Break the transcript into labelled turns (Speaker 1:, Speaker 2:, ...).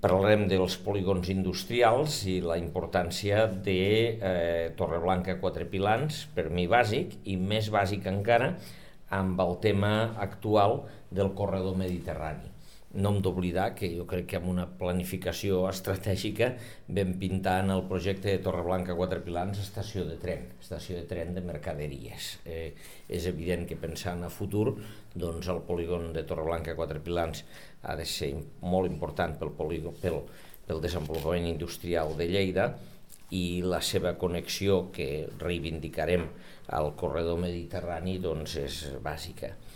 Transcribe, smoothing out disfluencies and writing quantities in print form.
Speaker 1: Parlarem dels polígons industrials i la importància de Torreblanca Quatre Pilans, per mi bàsic, i més bàsic encara amb el tema actual del corredor mediterrani. No hem d'oblidar que jo crec que amb una planificació estratègica vam pintar en el projecte de Torreblanca Quatre Pilans estació de tren de mercaderies. És evident que pensant a futur, doncs el polígon de Torreblanca Quatre Pilans ha de ser molt important pel desenvolupament industrial de Lleida, i la seva connexió, que reivindicarem al corredor mediterrani, doncs és bàsica.